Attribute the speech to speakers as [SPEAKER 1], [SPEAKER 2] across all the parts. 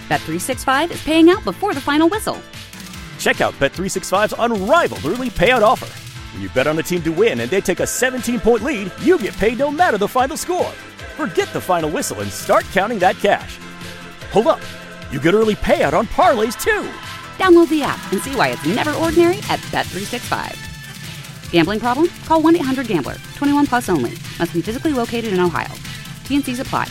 [SPEAKER 1] Bet365 is paying out before the final whistle.
[SPEAKER 2] Check out Bet365's unrivaled early payout offer. When you bet on a team to win and they take a 17-point lead, you get paid no matter the final score. Forget the final whistle and start counting that cash. Hold up. You get early payout on parlays, too.
[SPEAKER 1] Download the app and see why it's never ordinary at Bet365. Gambling problem? Call 1-800-GAMBLER. 21 plus only. Must be physically located in Ohio. T&Cs apply.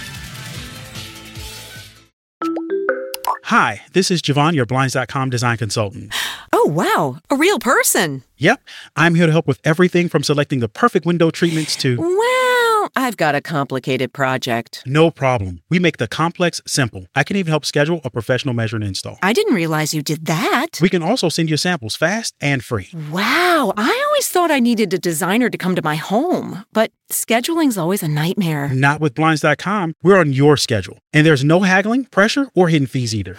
[SPEAKER 3] Hi, this is Javon, your Blinds.com design consultant.
[SPEAKER 4] Oh, wow. A real person.
[SPEAKER 3] Yep. I'm here to help with everything from selecting the perfect window treatments to...
[SPEAKER 4] Well, I've got a complicated project.
[SPEAKER 3] No problem. We make the complex simple. I can even help schedule a professional measure and install.
[SPEAKER 4] I didn't realize you did that.
[SPEAKER 3] We can also send you samples fast and free.
[SPEAKER 4] Wow. I always thought I needed a designer to come to my home, but scheduling's always a nightmare.
[SPEAKER 3] Not with Blinds.com. We're on your schedule. And there's no haggling, pressure, or hidden fees either.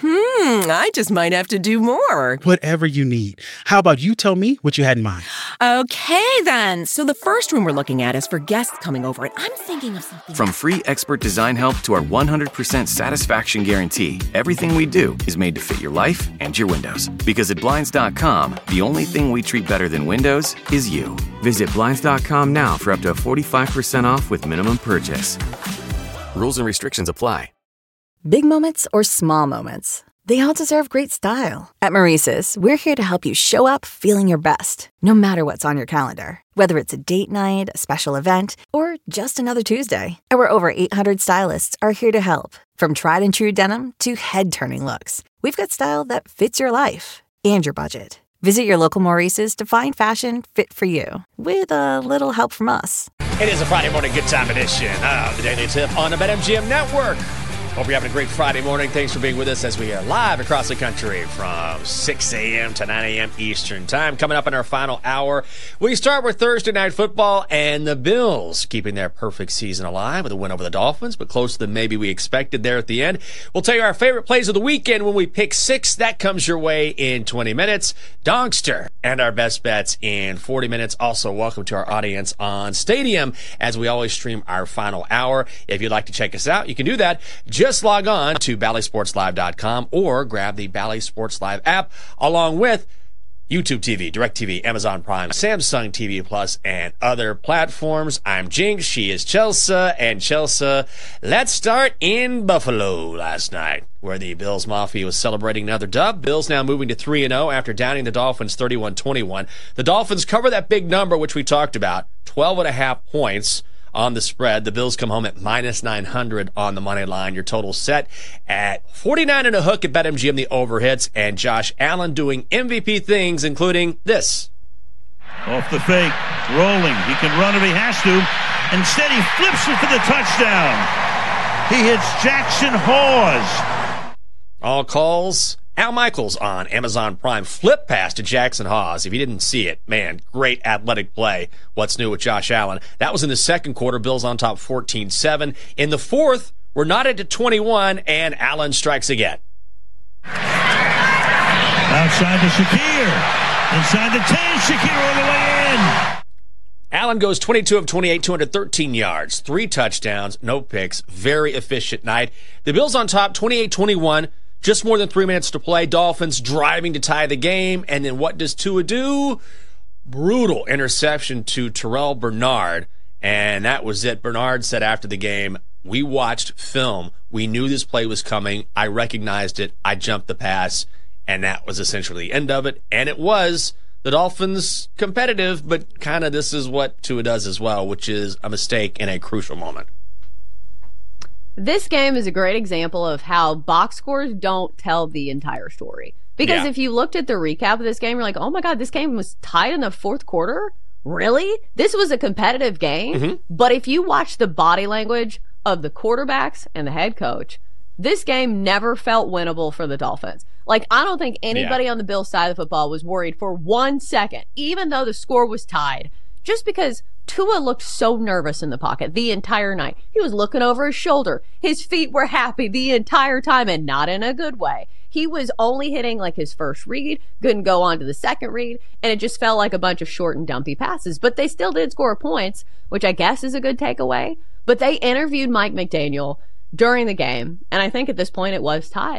[SPEAKER 4] I just might have to do more.
[SPEAKER 3] Whatever you need. How about you tell me what you had in mind?
[SPEAKER 4] Okay, then. So the first room we're looking at is for guests coming over, and I'm thinking of something...
[SPEAKER 5] From free expert design help to our 100% satisfaction guarantee, everything we do is made to fit your life and your windows. Because at Blinds.com, the only thing we treat better than windows is you. Visit Blinds.com now for up to 45% off with minimum purchase. Rules and restrictions apply.
[SPEAKER 6] Big moments or small moments, they all deserve great style. At Maurice's, we're here to help you show up feeling your best, no matter what's on your calendar. Whether it's a date night, a special event, or just another Tuesday. Our over 800 stylists are here to help. From tried and true denim to head-turning looks, we've got style that fits your life and your budget. Visit your local Maurice's to find fashion fit for you, with a little help from us.
[SPEAKER 7] It is a Friday morning good time edition of the Daily Tip on the BetMGM Network. Hope you're having a great Friday morning. Thanks for being with us as we are live across the country from 6 a.m. to 9 a.m. Eastern Time. Coming up in our final hour, we start with Thursday Night Football and the Bills keeping their perfect season alive with a win over the Dolphins, but closer than maybe we expected there at the end. We'll tell you our favorite plays of the weekend when we pick 6. That comes your way in 20 minutes. Dongster and our best bets in 40 minutes. Also, welcome to our audience on Stadium as we always stream our final hour. If you'd like to check us out, you can do that. Just log on to BallySportsLive.com or grab the Bally Sports Live app along with YouTube TV, DirecTV, Amazon Prime, Samsung TV Plus, and other platforms. I'm Jinx. She is Chelsea. And Chelsea, let's start in Buffalo last night, where the Bills Mafia was celebrating another dub. Bills now moving to 3-0 after downing the Dolphins 31-21. The Dolphins cover that big number, which we talked about, 12.5 points on the spread. The Bills come home at minus 900 on the money line. Your total set at 49 and a hook at BetMGM, the overhits, and Josh Allen doing MVP things, including this.
[SPEAKER 8] Off the fake, rolling. He can run if he has to. Instead, he flips it for the touchdown. He hits Jackson Hawes.
[SPEAKER 7] All calls. Al Michaels on Amazon Prime. Flip pass to Jackson Hawes. If you didn't see it, man, great athletic play. What's new with Josh Allen? That was in the second quarter. Bills on top 14-7. In the fourth, we're knotted at 21, and Allen strikes again.
[SPEAKER 8] Outside to Shakir. Inside the 10. Shakir all the way in.
[SPEAKER 7] Allen goes 22 of 28, 213 yards, 3 touchdowns, no picks. Very efficient night. The Bills on top 28-21. Just more than 3 minutes to play. Dolphins driving to tie the game. And then what does Tua do? Brutal interception to Terrell Bernard. And that was it. Bernard said after the game, we watched film. We knew this play was coming. I recognized it. I jumped the pass. And that was essentially the end of it. And it was. The Dolphins competitive, but kind of this is what Tua does as well, which is a mistake in a crucial moment.
[SPEAKER 9] This game is a great example of how box scores don't tell the entire story. Because if you looked at the recap of this game, you're like, oh my God, this game was tied in the fourth quarter? Really? This was a competitive game? Mm-hmm. But if you watch the body language of the quarterbacks and the head coach, this game never felt winnable for the Dolphins. Like, I don't think anybody on the Bills side of the football was worried for 1 second, even though the score was tied, just because Tua looked so nervous in the pocket the entire night. He was looking over his shoulder. His feet were happy the entire time, and not in a good way. He was only hitting like his first read, couldn't go on to the second read, and it just felt like a bunch of short and dumpy passes. But they still did score points, which I guess is a good takeaway. But they interviewed Mike McDaniel during the game, and I think at this point it was tied.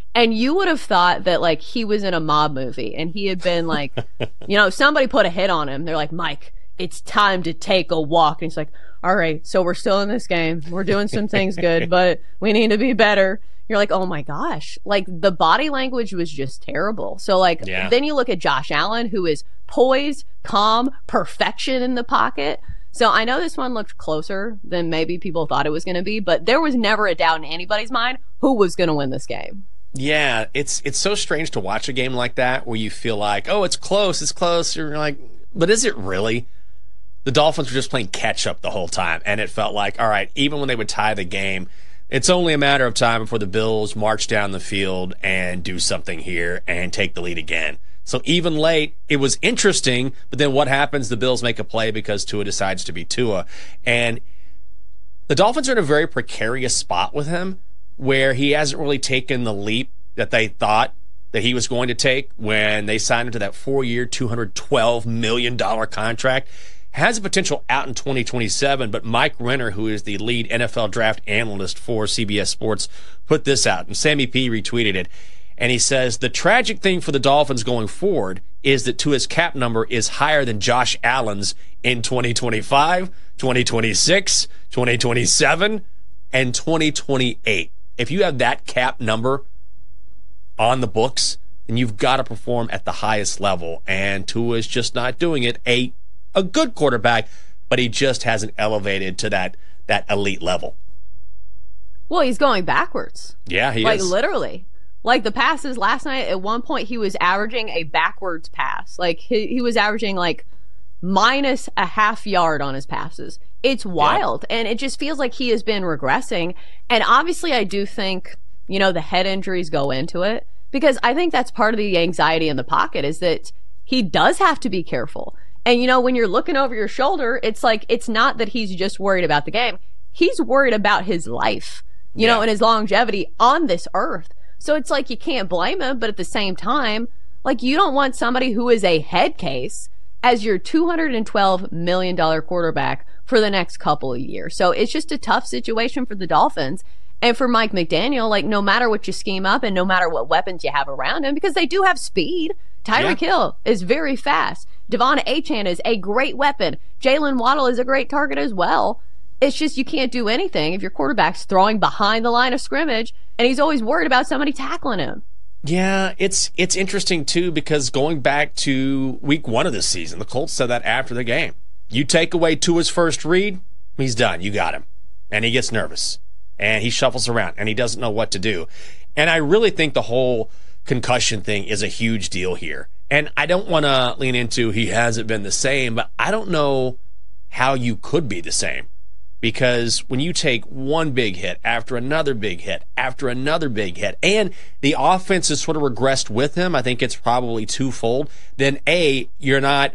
[SPEAKER 9] And you would have thought that, like, he was in a mob movie and he had been, like, somebody put a hit on him. They're like, Mike, it's time to take a walk. And he's like, all right, so we're still in this game. We're doing some things good, but we need to be better. You're like, oh my gosh. Like, the body language was just terrible. So, like, Then you look at Josh Allen, who is poised, calm, perfection in the pocket. So I know this one looked closer than maybe people thought it was going to be, but there was never a doubt in anybody's mind who was going to win this game.
[SPEAKER 7] Yeah, it's so strange to watch a game like that where you feel like, oh, it's close. You're like, but is it really? The Dolphins were just playing catch-up the whole time, and it felt like, all right, even when they would tie the game, it's only a matter of time before the Bills march down the field and do something here and take the lead again. So even late, it was interesting, but then what happens? The Bills make a play because Tua decides to be Tua. And the Dolphins are in a very precarious spot with him, where he hasn't really taken the leap that they thought that he was going to take when they signed him to that 4-year, $212 million contract. Has a potential out in 2027, but Mike Renner, who is the lead NFL draft analyst for CBS Sports, put this out, and Sammy P retweeted it. And he says, the tragic thing for the Dolphins going forward is that Tua's cap number is higher than Josh Allen's in 2025, 2026, 2027, and 2028. If you have that cap number on the books, then you've got to perform at the highest level. And Tua is just not doing it. A good quarterback, but he just hasn't elevated to that elite level.
[SPEAKER 9] Well, he's going backwards.
[SPEAKER 7] Yeah, he is.
[SPEAKER 9] Like, literally. Like, the passes last night, at one point, he was averaging a backwards pass. Like, he was averaging, like, minus a half yard on his passes. It's wild. And it just feels like he has been regressing. And obviously, I do think, the head injuries go into it. Because I think that's part of the anxiety in the pocket, is that he does have to be careful. And, when you're looking over your shoulder, it's like, it's not that he's just worried about the game. He's worried about his life, and his longevity on this earth. So it's like, you can't blame him. But at the same time, like, you don't want somebody who is a head case as your $212 million quarterback for the next couple of years. So it's just a tough situation for the Dolphins. And for Mike McDaniel, like, no matter what you scheme up and no matter what weapons you have around him, because they do have speed. Tyreek Hill is very fast. Devon Achane is a great weapon. Jalen Waddle is a great target as well. It's just, you can't do anything if your quarterback's throwing behind the line of scrimmage and he's always worried about somebody tackling him.
[SPEAKER 7] Yeah, it's interesting, too, because going back to week 1 of this season, the Colts said that after the game. You take away Tua's first read, he's done. You got him. And he gets nervous. And he shuffles around. And he doesn't know what to do. And I really think the whole concussion thing is a huge deal here. And I don't want to lean into he hasn't been the same, but I don't know how you could be the same. Because when you take one big hit after another big hit after another big hit, and the offense has sort of regressed with him, I think it's probably twofold. Then A, you're not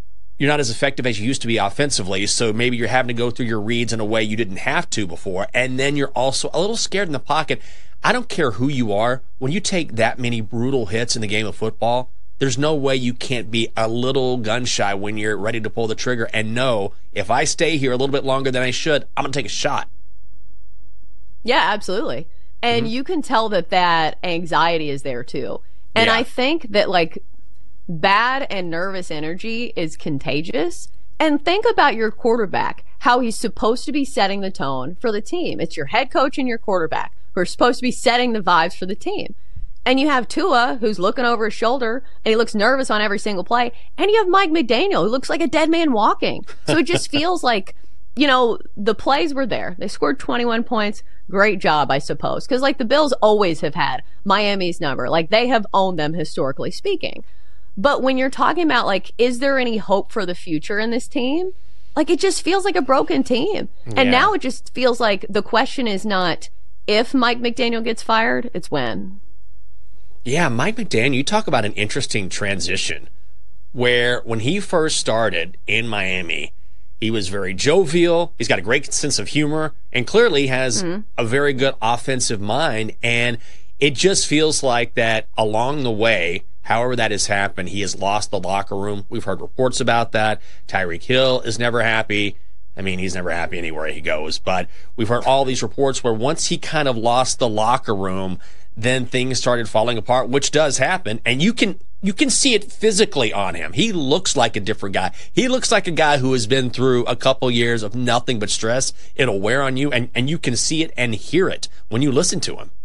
[SPEAKER 7] as effective as you used to be offensively, so maybe you're having to go through your reads in a way you didn't have to before, and then you're also a little scared in the pocket. I don't care who you are, when you take that many brutal hits in the game of football, there's no way you can't be a little gun-shy when you're ready to pull the trigger and know, if I stay here a little bit longer than I should, I'm going to take a shot.
[SPEAKER 9] Yeah, absolutely. And you can tell that anxiety is there, too. And I think that, like, bad and nervous energy is contagious. And think about your quarterback, how he's supposed to be setting the tone for the team. It's your head coach and your quarterback who are supposed to be setting the vibes for the team. And you have Tua, who's looking over his shoulder, and he looks nervous on every single play. And you have Mike McDaniel, who looks like a dead man walking. So it just feels like, the plays were there. They scored 21 points. Great job, I suppose. Because, like, the Bills always have had Miami's number. Like, they have owned them, historically speaking. But when you're talking about, like, is there any hope for the future in this team? Like, it just feels like a broken team. And now it just feels like the question is not if Mike McDaniel gets fired, it's when.
[SPEAKER 7] Yeah, Mike McDaniel, you talk about an interesting transition where when he first started in Miami, he was very jovial. He's got a great sense of humor and clearly has a very good offensive mind. And it just feels like that along the way, however that has happened, he has lost the locker room. We've heard reports about that. Tyreek Hill is never happy. I mean, he's never happy anywhere he goes. But we've heard all these reports where once he kind of lost the locker room, then things started falling apart, which does happen. And you can see it physically on him. He looks like a different guy. He looks like a guy who has been through a couple years of nothing but stress. It'll wear on you, and you can see it and hear it when you listen to him.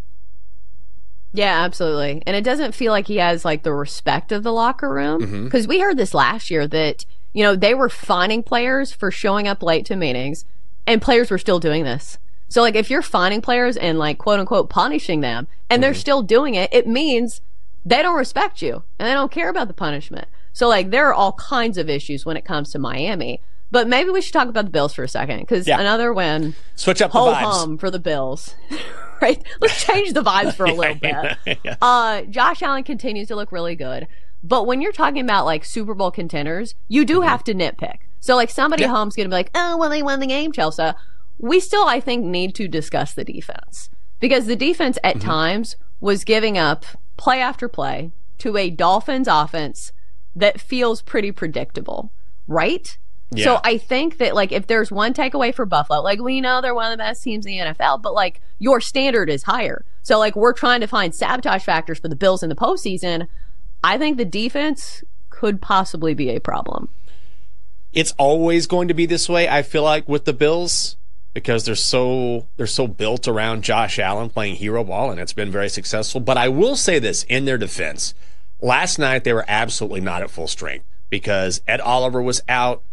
[SPEAKER 9] Yeah, absolutely. And it doesn't feel like he has like the respect of the locker room. Because we heard this last year that, they were fining players for showing up late to meetings, and players were still doing this. So, like, if you're fining players and, like, quote-unquote punishing them, and they're still doing it, it means they don't respect you, and they don't care about the punishment. So, like, there are all kinds of issues when it comes to Miami. But maybe we should talk about the Bills for a second, because another win.
[SPEAKER 7] Switch up the vibes.
[SPEAKER 9] Ho-hum for the Bills. Right? Let's change the vibes for a little bit. Josh Allen continues to look really good. But when you're talking about, like, Super Bowl contenders, you do have to nitpick. So, like, somebody at home's going to be like, oh, well, they won the game, Chelsea. We still, I think, need to discuss the defense, because the defense at times was giving up play after play to a Dolphins offense that feels pretty predictable, right? Yeah. So I think that, like, if there's one takeaway for Buffalo, like, we know they're one of the best teams in the NFL, but, like, your standard is higher. So, like, we're trying to find sabotage factors for the Bills in the postseason. I think the defense could possibly be a problem.
[SPEAKER 7] It's always going to be this way, I feel like, with the Bills, because they're so built around Josh Allen playing hero ball, and it's been very successful. But I will say this in their defense. Last night, they were absolutely not at full strength because Ed Oliver was out,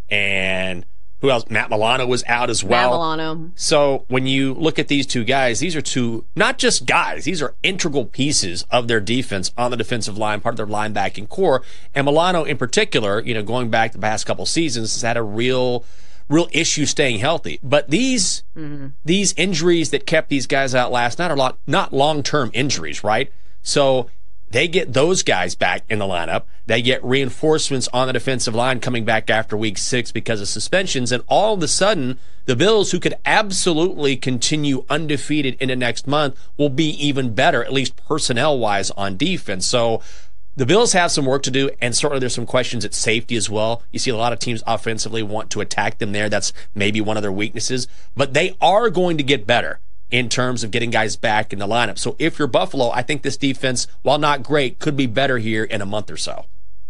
[SPEAKER 7] and who else? Matt Milano was out as well.
[SPEAKER 9] Matt Milano.
[SPEAKER 7] So when you look at these two guys, these are two, not just guys, these are integral pieces of their defense on the defensive line, part of their linebacking core. And Milano in particular, going back the past couple seasons, has had a real issue staying healthy. But these injuries that kept these guys out last night are not long-term injuries, right? So they get those guys back in the lineup. They get reinforcements on the defensive line coming back after week 6 because of suspensions. And all of a sudden, the Bills, who could absolutely continue undefeated into next month, will be even better, at least personnel-wise, on defense. So the Bills have some work to do, and certainly there's some questions at safety as well. You see a lot of teams offensively want to attack them there. That's maybe one of their weaknesses. But they are going to get better in terms of getting guys back in the lineup. So if you're Buffalo, I think this defense, while not great, could be better here in a month or so.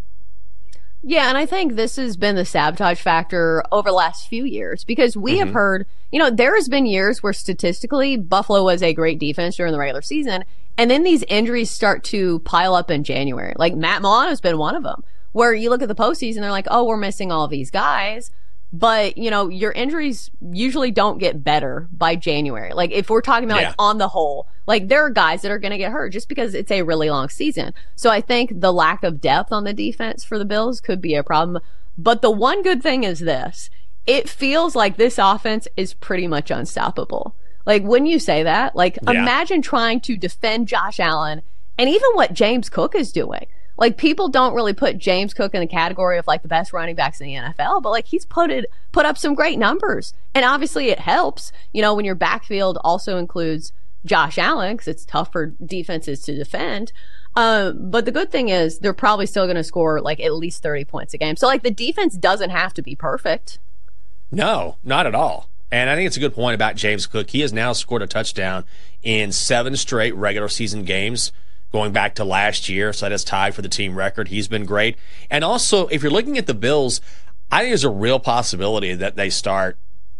[SPEAKER 9] Yeah, and I think this has been the sabotage factor over the last few years, because we have heard, there has been years where statistically Buffalo was a great defense during the regular season, and then these injuries start to pile up in January. Like Matt Milano's been one of them, where you look at the postseason, they're like, oh, we're missing all these guys. But, your injuries usually don't get better by January. Like, if we're talking about, like, on the whole, like, there are guys that are going to get hurt just because it's a really long season. So I think the lack of depth on the defense for the Bills could be a problem. But the one good thing is this. It feels like this offense is pretty much unstoppable. Like, when you say that, like, imagine trying to defend Josh Allen and even what James Cook is doing. Like, people don't really put James Cook in the category of, like, the best running backs in the NFL, but, like, he's put up some great numbers. And obviously it helps, when your backfield also includes Josh Allen, because it's tough for defenses to defend. But the good thing is they're probably still going to score, like, at least 30 points a game. So, like, the defense doesn't have to be perfect.
[SPEAKER 7] No, not at all. And I think it's a good point about James Cook. He has now scored a touchdown in 7 straight regular season games, going back to last year, so that is tied for the team record. He's been great. And also, if you're looking at the Bills, I think there's a real possibility that they start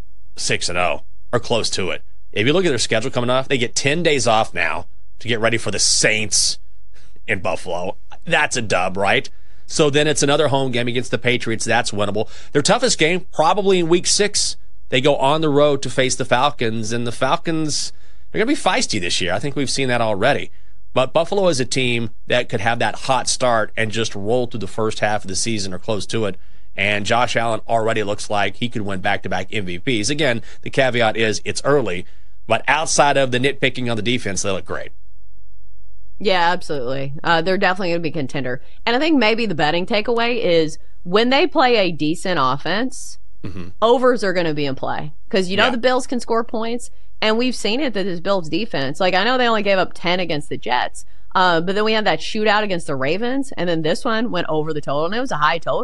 [SPEAKER 7] 6-0 or close to it. If you look at their schedule coming off, they get 10 days off now to get ready for the Saints in Buffalo. That's a dub, right? So then it's another home game against the Patriots. That's winnable. Their toughest game, probably in week 6. They go on the road to face the Falcons, and the Falcons, they're going to be feisty this year. I think we've seen that already. But Buffalo is a team that could have that hot start and just roll through the first half of the season or close to it. And Josh Allen already looks like he could win back-to-back MVPs. Again, the caveat is it's early, but outside of the nitpicking on the defense, they look great.
[SPEAKER 9] Yeah, absolutely. They're definitely going to be a contender. And I think maybe the betting takeaway is when they play a decent offense, overs are going to be in play. Because the Bills can score points. And we've seen it that this Bills defense, like, I know they only gave up 10 against the Jets, but then we had that shootout against the Ravens, and then this one went over the total, and it was a high total.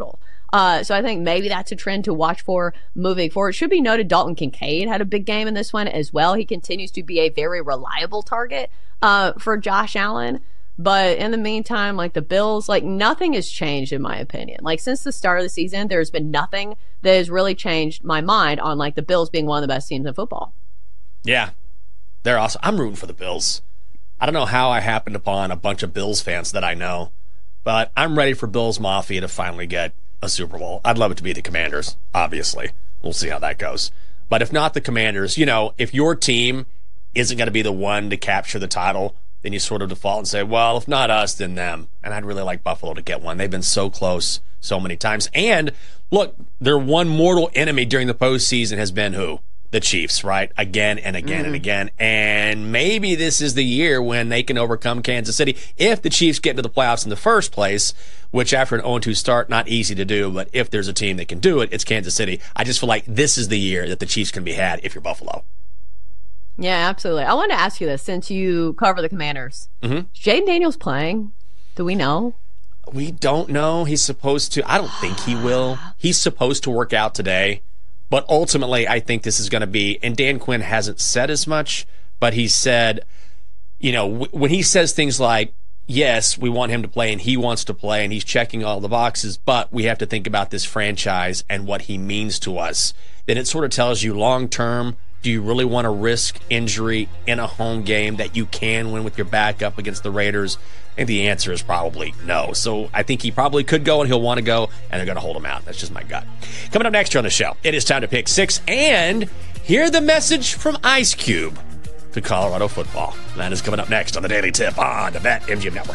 [SPEAKER 9] So I think maybe that's a trend to watch for moving forward. It should be noted Dalton Kincaid had a big game in this one as well. He continues to be a very reliable target for Josh Allen. But in the meantime, like the Bills, like nothing has changed in my opinion. Like since the start of the season, there's been nothing that has really changed my mind on like the Bills being one of the best teams in football.
[SPEAKER 7] Yeah, they're awesome. I'm rooting for the Bills. I don't know how I happened upon a bunch of Bills fans that I know, but I'm ready for Bills Mafia to finally get a Super Bowl. I'd love it to be the Commanders, obviously. We'll see how that goes. But if not the Commanders, you know, if your team isn't going to be the one to capture the title, then you sort of default and say, well, if not us, then them. And I'd really like Buffalo to get one. They've been so close so many times. And look, their one mortal enemy during the postseason has been who? The Chiefs, right? Again and again and again. And maybe this is the year when they can overcome Kansas City if the Chiefs get into the playoffs in the first place, which after an 0-2 start, not easy to do. But if there's a team that can do it, it's Kansas City. I just feel like this is the year that the Chiefs can be had if you're Buffalo.
[SPEAKER 9] Yeah, absolutely. I wanted to ask you this since you cover the Commanders. Is Jaden Daniels playing? Do we know?
[SPEAKER 7] We don't know. He's supposed to. I don't think he will. He's supposed to work out today. But ultimately, I think this is going to be, and Dan Quinn hasn't said as much, but he said, you know, when he says things like, yes, we want him to play and he wants to play and he's checking all the boxes, but we have to think about this franchise and what he means to us, then it sort of tells you long term, do you really want to risk injury in a home game that you can win with your backup against the Raiders? And the answer is probably no. So I think he probably could go and he'll want to go, and they're going to hold him out. That's just my gut. Coming up next year on the show, it is time to pick six and hear the message from Ice Cube to Colorado football. That is coming up next on the Daily Tip on the BetMGM Network.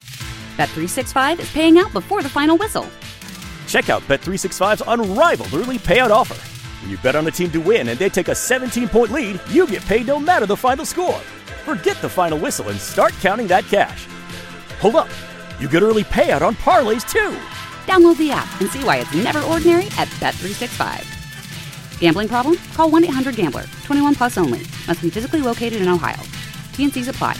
[SPEAKER 1] Bet365 is paying out before the final whistle.
[SPEAKER 2] Check out Bet365's unrivaled early payout offer. When you bet on a team to win and they take a 17-point lead, you get paid no matter the final score. Forget the final whistle and start counting that cash. Hold up. You get early payout on parlays, too.
[SPEAKER 1] Download the app and see why it's never ordinary at Bet365. Gambling problem? Call 1-800-GAMBLER. 21 plus only. Must be physically located in Ohio. T&Cs apply.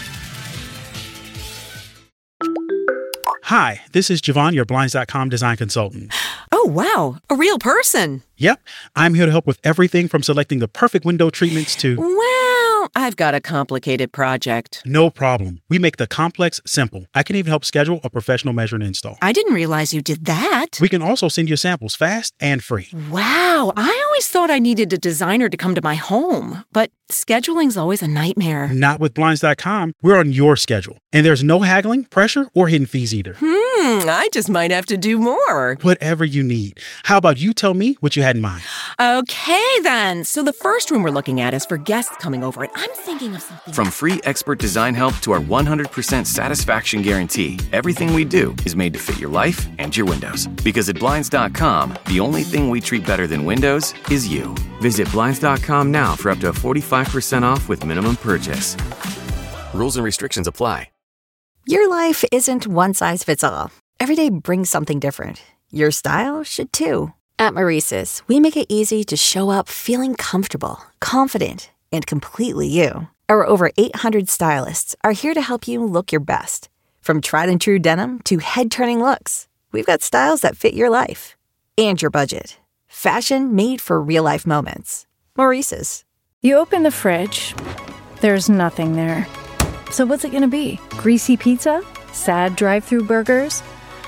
[SPEAKER 3] Hi, this is Javon, your Blinds.com design consultant.
[SPEAKER 4] Oh, wow. A real person.
[SPEAKER 3] Yep. I'm here to help with everything from selecting the perfect window treatments to...
[SPEAKER 4] Well, I've got a complicated project.
[SPEAKER 3] No problem. We make the complex simple. I can even help schedule a professional measure and install.
[SPEAKER 4] I didn't realize you did that.
[SPEAKER 3] We can also send you samples fast and free.
[SPEAKER 4] Wow. I always thought I needed a designer to come to my home, but scheduling's always a nightmare.
[SPEAKER 3] Not with Blinds.com. We're on your schedule. And there's no haggling, pressure, or hidden fees either.
[SPEAKER 4] I just might have to do more.
[SPEAKER 3] Whatever you need. How about you tell me what you had in mind?
[SPEAKER 4] Okay, then. So the first room we're looking at is for guests coming over, and I'm thinking of something...
[SPEAKER 5] From free expert design help to our 100% satisfaction guarantee, everything we do is made to fit your life and your windows. Because at Blinds.com, the only thing we treat better than windows is you. Visit Blinds.com now for up to 45% off with minimum purchase. Rules and restrictions apply.
[SPEAKER 6] Your life isn't one size fits all. Every day brings something different. Your style should too. At Maurice's, we make it easy to show up feeling comfortable, confident, and completely you. Our over 800 stylists are here to help you look your best. From tried and true denim to head-turning looks, we've got styles that fit your life and your budget. Fashion made for real-life moments. Maurice's.
[SPEAKER 10] You open the fridge, there's nothing there. So what's it gonna be? Greasy pizza? Sad drive-thru burgers?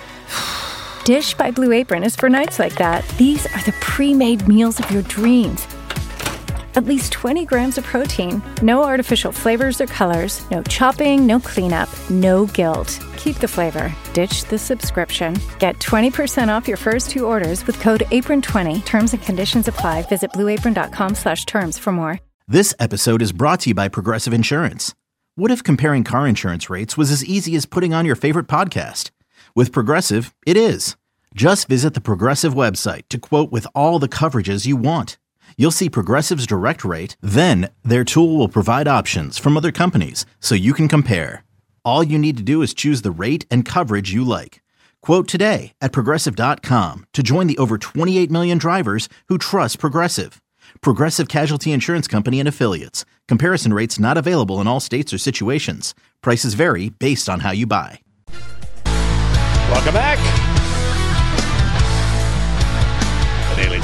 [SPEAKER 10] Dish by Blue Apron is for nights like that. These are the pre-made meals of your dreams. At least 20 grams of protein, no artificial flavors or colors, no chopping, no cleanup, no guilt. Keep the flavor. Ditch the subscription. Get 20% off your first two orders with code APRON20. Terms and conditions apply. Visit blueapron.com/terms for more.
[SPEAKER 11] This episode is brought to you by Progressive Insurance. What if comparing car insurance rates was as easy as putting on your favorite podcast? With Progressive, it is. Just visit the Progressive website to quote with all the coverages you want. You'll see Progressive's direct rate, then their tool will provide options from other companies so you can compare. All you need to do is choose the rate and coverage you like. Quote today at Progressive.com to join the over 28 million drivers who trust Progressive. Progressive Casualty Insurance Company and Affiliates. Comparison rates not available in all states or situations. Prices vary based on how you buy.
[SPEAKER 7] Welcome back.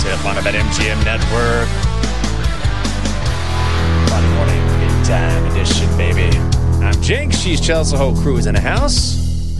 [SPEAKER 7] Tip on the BetMGM Network. Friday morning, big time edition, baby. I'm Jinx. She's Chelsea. Whole crew is in the house.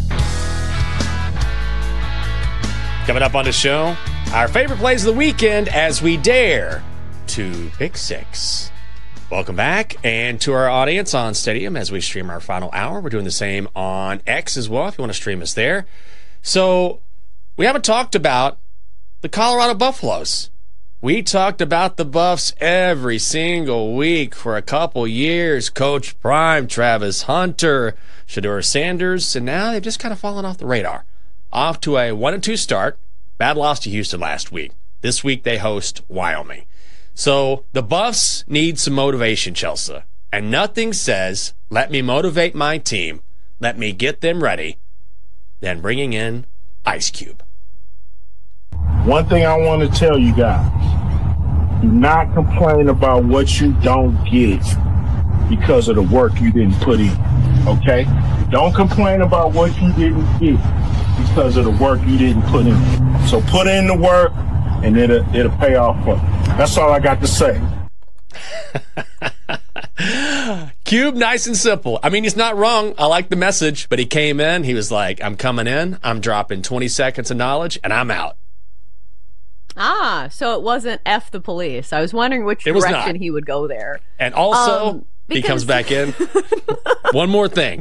[SPEAKER 7] Coming up on the show, our favorite plays of the weekend as we dare to pick six. Welcome back, and to our audience on Stadium as we stream our final hour. We're doing the same on X as well if you want to stream us there. So we haven't talked about the Colorado Buffaloes. We talked about the Buffs every single week for a couple years. Coach Prime, Travis Hunter, Shedeur Sanders, and now they've just kind of fallen off the radar. Off to a 1-2 start. Bad loss to Houston last week. This week they host Wyoming. So the Buffs need some motivation, Chelsea. And nothing says, let me motivate my team, let me get them ready, than bringing in Ice Cube.
[SPEAKER 12] One thing I want to tell you guys, do not complain about what you don't get because of the work you didn't put in, okay? Don't complain about what you didn't get because of the work you didn't put in. So put in the work, and it'll pay off for you. That's all I got to say.
[SPEAKER 7] Cube, nice and simple. I mean, he's not wrong. I like the message, but he came in. He was like, I'm coming in. I'm dropping 20 seconds of knowledge, and I'm out.
[SPEAKER 9] Ah, so it wasn't F the police. I was wondering which direction he would go there.
[SPEAKER 7] And also, he comes back in. One more thing.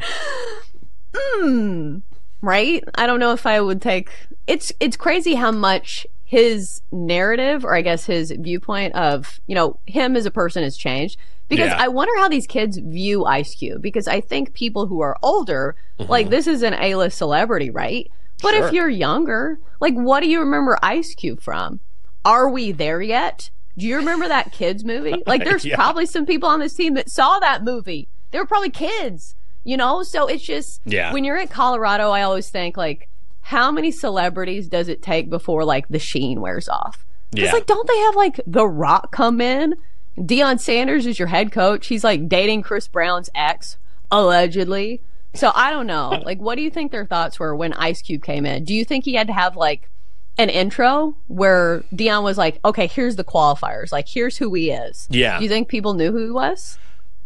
[SPEAKER 9] Right? I don't know if I would take... It's crazy how much his narrative, or I guess his viewpoint of, him as a person has changed. Because I wonder how these kids view Ice Cube. Because I think people who are older, like, this is an A-list celebrity, right? But if you're younger, like, what do you remember Ice Cube from? Are we there yet? Do you remember that kids movie? Like, there's probably some people on this team that saw that movie. They were probably kids, So it's just, when you're in Colorado, I always think, like, how many celebrities does it take before, like, the sheen wears off? It's like, don't they have, like, The Rock come in? Deion Sanders is your head coach. He's, like, dating Chris Brown's ex, allegedly. So I don't know. Like, what do you think their thoughts were when Ice Cube came in? Do you think he had to have, like, an intro where Deion was like, okay, here's the qualifiers. Like, here's who he is.
[SPEAKER 7] Yeah.
[SPEAKER 9] Do you think people knew who he was?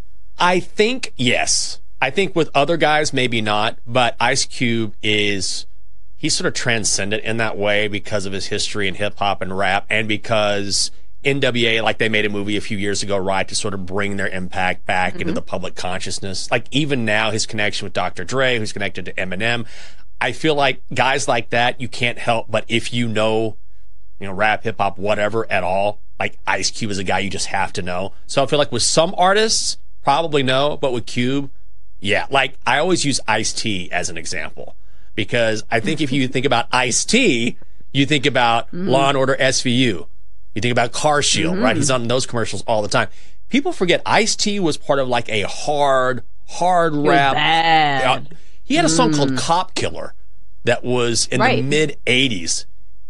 [SPEAKER 7] I think, yes. I think with other guys, maybe not. But Ice Cube he's sort of transcendent in that way because of his history in hip-hop and rap, and because NWA, like, they made a movie a few years ago, right, to sort of bring their impact back into the public consciousness. Like, even now, his connection with Dr. Dre, who's connected to Eminem, I feel like guys like that, you can't help but if you know, rap, hip-hop, whatever at all, like, Ice Cube is a guy you just have to know. So I feel like with some artists, probably no, but with Cube, yeah. Like, I always use Ice-T as an example. Because I think if you think about Ice-T, you think about Law & Order SVU. You think about Car Shield, right? He's on those commercials all the time. People forget Ice-T was part of, like, a hard rap.
[SPEAKER 9] Bad.
[SPEAKER 7] He had a song called Cop Killer that was in the mid-'80s.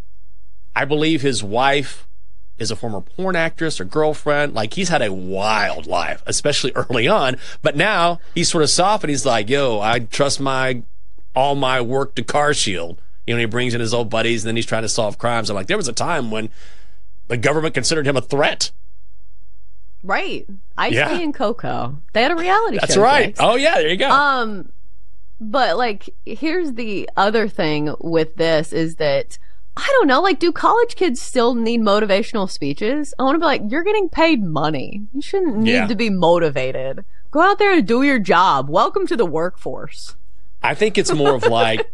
[SPEAKER 7] I believe his wife is a former porn actress or girlfriend. Like, he's had a wild life, especially early on. But now he's sort of soft, and he's like, yo, I trust all my work to Car Shield. He brings in his old buddies, and then he's trying to solve crimes. I'm like, there was a time when the government considered him a threat.
[SPEAKER 9] Right. Ice-T and Coco. They had a reality show.
[SPEAKER 7] That's right.
[SPEAKER 9] Next.
[SPEAKER 7] Oh, yeah, there you go.
[SPEAKER 9] But, like, here's the other thing with this is that, I don't know, like, do college kids still need motivational speeches? I want to be like, you're getting paid money. You shouldn't need to be motivated. Go out there and do your job. Welcome to the workforce.
[SPEAKER 7] I think it's more of like,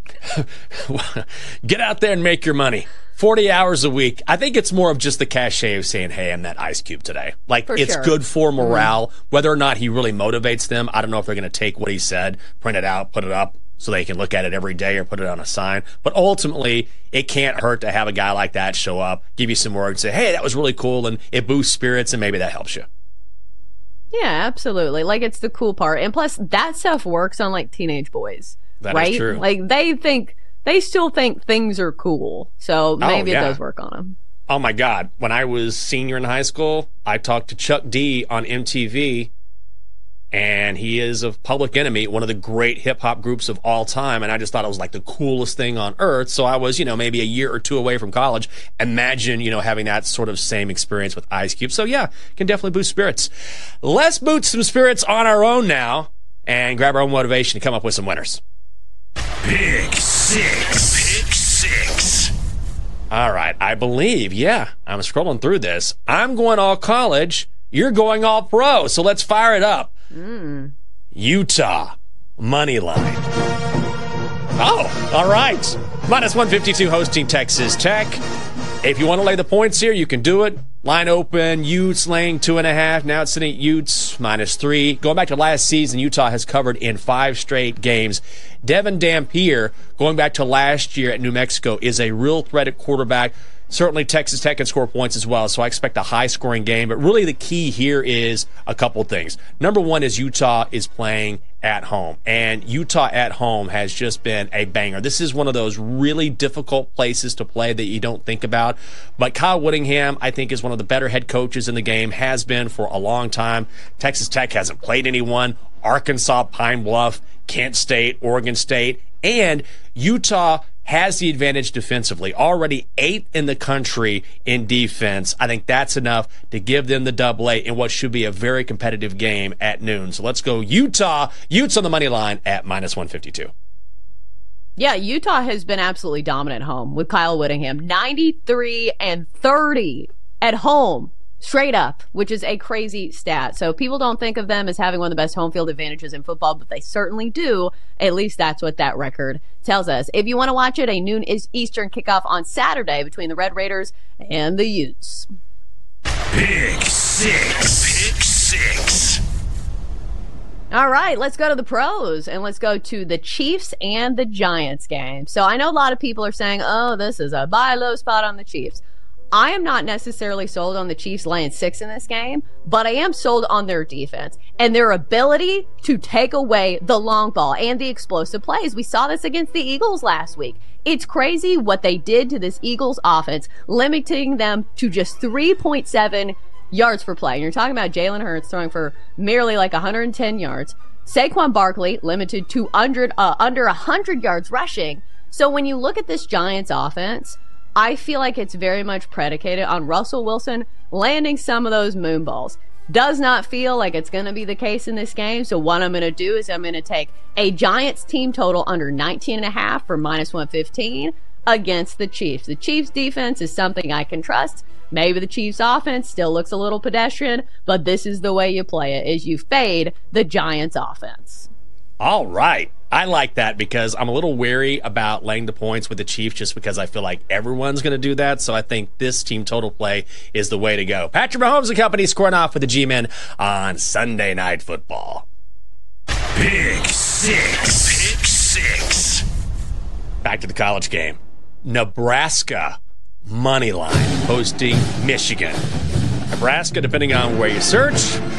[SPEAKER 7] get out there and make your money. 40 hours a week. I think it's more of just the cachet of saying, hey, I'm that Ice Cube today. Like, it's good for morale. Whether or not he really motivates them, I don't know if they're going to take what he said, print it out, put it up so they can look at it every day or put it on a sign. But ultimately, it can't hurt to have a guy like that show up, give you some words, say, hey, that was really cool, and it boosts spirits, and maybe that helps you.
[SPEAKER 9] Yeah, absolutely. Like, it's the cool part. And plus, that stuff works on, like, teenage boys.
[SPEAKER 7] That
[SPEAKER 9] right?
[SPEAKER 7] is true.
[SPEAKER 9] Like, they still think things are cool. So maybe it does work on them.
[SPEAKER 7] Oh, my God. When I was senior in high school, I talked to Chuck D on MTV, And he is of Public Enemy, one of the great hip-hop groups of all time. And I just thought it was like the coolest thing on earth. So I was, maybe a year or two away from college. Imagine, having that sort of same experience with Ice Cube. So yeah, can definitely boost spirits. Let's boost some spirits on our own now and grab our own motivation to come up with some winners.
[SPEAKER 13] Pick six.
[SPEAKER 7] All right. I believe, I'm scrolling through this. I'm going all college. You're going all pro. So let's fire it up. Utah money line. Oh, all right. -152 hosting Texas Tech. If you want to lay the points here, you can do it. Line open, Utes laying 2.5. Now it's sitting at Utes -3. Going back to last season, Utah has covered in 5 straight games. Devin Dampier, going back to last year at New Mexico, is a real threat at quarterback. Certainly Texas Tech can score points as well, so I expect a high-scoring game. But really the key here is a couple things. Number one is Utah is playing at home, and Utah at home has just been a banger. This is one of those really difficult places to play that you don't think about. But Kyle Whittingham, I think, is one of the better head coaches in the game, has been for a long time. Texas Tech hasn't played anyone. Arkansas, Pine Bluff, Kent State, Oregon State, and Utah has the advantage defensively, already 8th in the country in defense. I think that's enough to give them the AA in what should be a very competitive game at noon. So let's go Utah. Utes on the money line at -152.
[SPEAKER 9] Yeah, Utah has been absolutely dominant at home with Kyle Whittingham. 93-30 at home. Straight up, which is a crazy stat. So people don't think of them as having one of the best home field advantages in football, but they certainly do. At least that's what that record tells us. If you want to watch it, a noon Eastern kickoff on Saturday between the Red Raiders and the Utes.
[SPEAKER 13] Pick six.
[SPEAKER 9] All right, let's go to the pros, and let's go to the Chiefs and the Giants game. So I know a lot of people are saying, oh, this is a buy low spot on the Chiefs. I am not necessarily sold on the Chiefs laying 6 in this game, but I am sold on their defense and their ability to take away the long ball and the explosive plays. We saw this against the Eagles last week. It's crazy what they did to this Eagles offense, limiting them to just 3.7 yards per play. And you're talking about Jalen Hurts throwing for merely like 110 yards. Saquon Barkley limited to under 100 yards rushing. So when you look at this Giants offense, I feel like it's very much predicated on Russell Wilson landing some of those moon balls. Does not feel like it's going to be the case in this game. So what I'm going to do is I'm going to take a Giants team total under 19.5 for -115 against the Chiefs. The Chiefs defense is something I can trust. Maybe the Chiefs offense still looks a little pedestrian, but this is the way you play it, is you fade the Giants offense.
[SPEAKER 7] All right. I like that because I'm a little wary about laying the points with the Chiefs just because I feel like everyone's going to do that. So I think this team total play is the way to go. Patrick Mahomes and company scoring off with the G-Men on Sunday Night Football.
[SPEAKER 13] Pick six.
[SPEAKER 7] Back to the college game. Nebraska money line hosting Michigan. Nebraska, depending on where you search,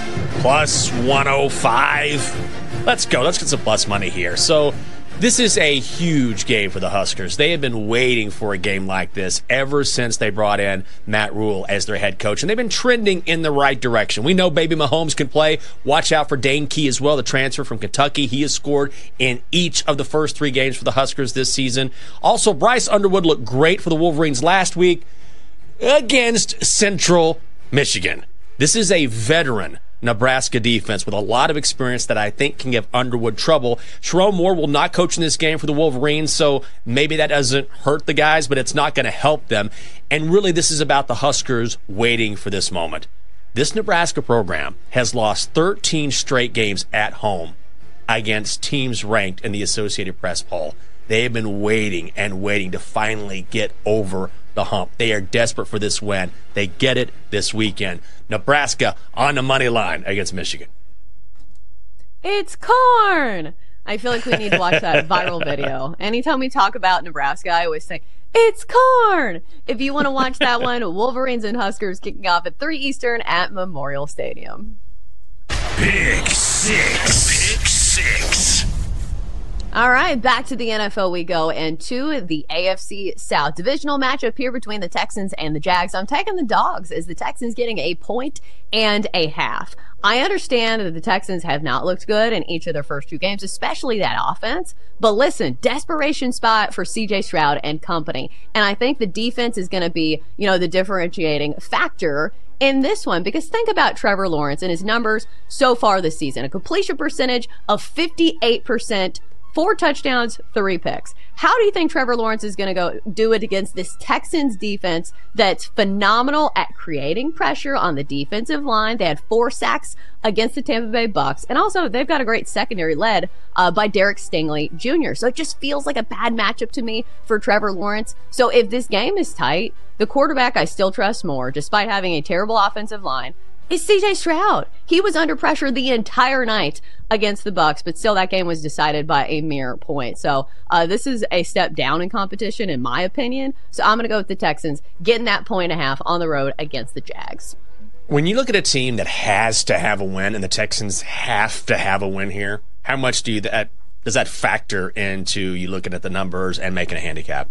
[SPEAKER 7] +105. Let's go. Let's get some plus money here. So this is a huge game for the Huskers. They have been waiting for a game like this ever since they brought in Matt Rule as their head coach, and they've been trending in the right direction. We know Baby Mahomes can play. Watch out for Dane Key as well, the transfer from Kentucky. He has scored in each of the first 3 games for the Huskers this season. Also, Bryce Underwood looked great for the Wolverines last week against Central Michigan. This is a veteran Nebraska defense with a lot of experience that I think can give Underwood trouble. Sherrone Moore will not coach in this game for the Wolverines, so maybe that doesn't hurt the guys, but it's not going to help them. And really, this is about the Huskers waiting for this moment. This Nebraska program has lost 13 straight games at home against teams ranked in the Associated Press poll. They have been waiting and waiting to finally get over the hump. They are desperate for this win. They get it this weekend. Nebraska on the money line against Michigan.
[SPEAKER 9] It's corn! I feel like we need to watch that viral video. Anytime we talk about Nebraska, I always say, it's corn! If you want to watch that one, Wolverines and Huskers kicking off at 3 Eastern at Memorial Stadium.
[SPEAKER 13] Pick six.
[SPEAKER 9] All right, back to the NFL we go, and to the AFC South divisional matchup here between the Texans and the Jags. I'm taking the Dogs as the Texans getting 1.5 points. I understand that the Texans have not looked good in each of their first 2 games, especially that offense. But listen, desperation spot for C.J. Stroud and company. And I think the defense is going to be, the differentiating factor in this one, because think about Trevor Lawrence and his numbers so far this season. A completion percentage of 58%, 4 touchdowns, 3 picks. How do you think Trevor Lawrence is going to go do it against this Texans defense that's phenomenal at creating pressure on the defensive line? They had 4 sacks against the Tampa Bay Bucks. And also, they've got a great secondary led by Derek Stingley Jr. So it just feels like a bad matchup to me for Trevor Lawrence. So if this game is tight, the quarterback I still trust more, despite having a terrible offensive line, is C.J. Stroud. He was under pressure the entire night against the Bucks, but still that game was decided by a mere point. So this is a step down in competition, in my opinion. So I'm going to go with the Texans getting that 1.5 on the road against the Jags.
[SPEAKER 7] When you look at a team that has to have a win, and the Texans have to have a win here, how much does that factor into you looking at the numbers and making a handicap?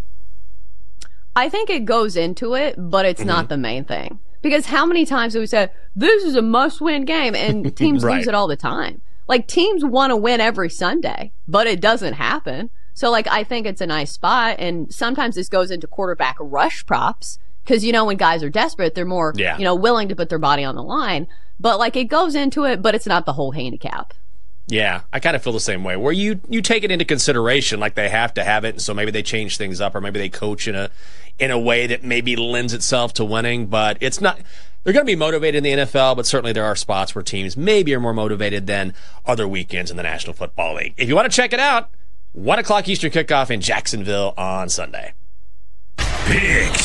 [SPEAKER 9] I think it goes into it, but it's not the main thing. Because how many times have we said, this is a must-win game, and teams
[SPEAKER 7] Right.
[SPEAKER 9] lose it all the time? Like, teams want to win every Sunday, but it doesn't happen. So, I think it's a nice spot, and sometimes this goes into quarterback rush props, because, when guys are desperate, they're more, willing to put their body on the line. But, it goes into it, but it's not the whole handicap.
[SPEAKER 7] Yeah, I kind of feel the same way, where you take it into consideration, like they have to have it, and so maybe they change things up, or maybe they coach in a way that maybe lends itself to winning, but it's not. They're going to be motivated in the NFL, but certainly there are spots where teams maybe are more motivated than other weekends in the National Football League. If you want to check it out, 1 o'clock Eastern kickoff in Jacksonville on Sunday.
[SPEAKER 13] Pick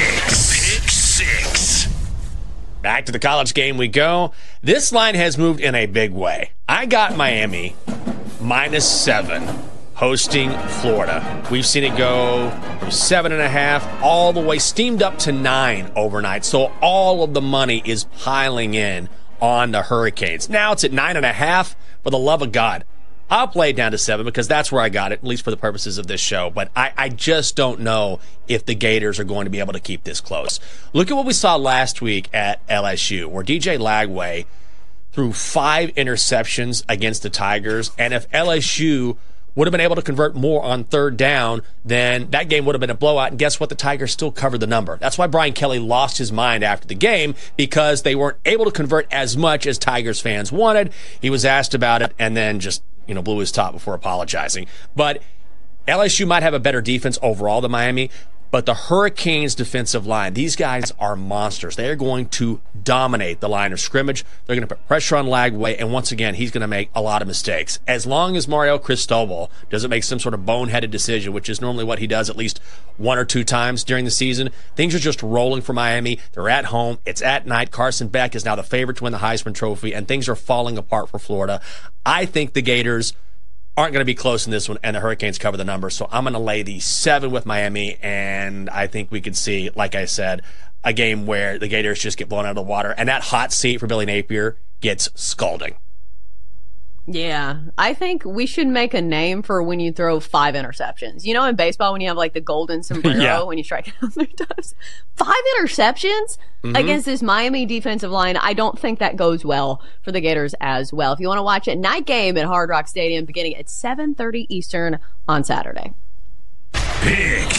[SPEAKER 13] six.
[SPEAKER 7] Back to the college game we go. This line has moved in a big way. I got Miami -7 hosting Florida. We've seen it go from 7.5 all the way steamed up to 9 overnight. So all of the money is piling in on the Hurricanes. Now it's at 9.5. For the love of God, I'll play it down to 7 because that's where I got it, at least for the purposes of this show. But I just don't know if the Gators are going to be able to keep this close. Look at what we saw last week at LSU, where DJ Lagway threw 5 interceptions against the Tigers. And if LSU would have been able to convert more on 3rd down, then that game would have been a blowout. And guess what? The Tigers still covered the number. That's why Brian Kelly lost his mind after the game, because they weren't able to convert as much as Tigers fans wanted. He was asked about it and then just blew his top before apologizing. But LSU might have a better defense overall than Miami, but the Hurricanes' defensive line, these guys are monsters. They are going to dominate the line of scrimmage. They're going to put pressure on Lagway, and once again, he's going to make a lot of mistakes. As long as Mario Cristobal doesn't make some sort of boneheaded decision, which is normally what he does at least 1 or 2 times during the season, things are just rolling for Miami. They're at home. It's at night. Carson Beck is now the favorite to win the Heisman Trophy, and things are falling apart for Florida. I think the Gators aren't going to be close in this one, and the Hurricanes cover the number. So I'm going to lay the 7 with Miami, and I think we could see, like I said, a game where the Gators just get blown out of the water, and that hot seat for Billy Napier gets scalding.
[SPEAKER 9] Yeah, I think we should make a name for when you throw 5 interceptions. In baseball, when you have the golden sombrero when you strike out 3 times. 5 interceptions against this Miami defensive line. I don't think that goes well for the Gators as well. If you want to watch it, night game at Hard Rock Stadium beginning at 7:30 Eastern on Saturday.
[SPEAKER 13] Pick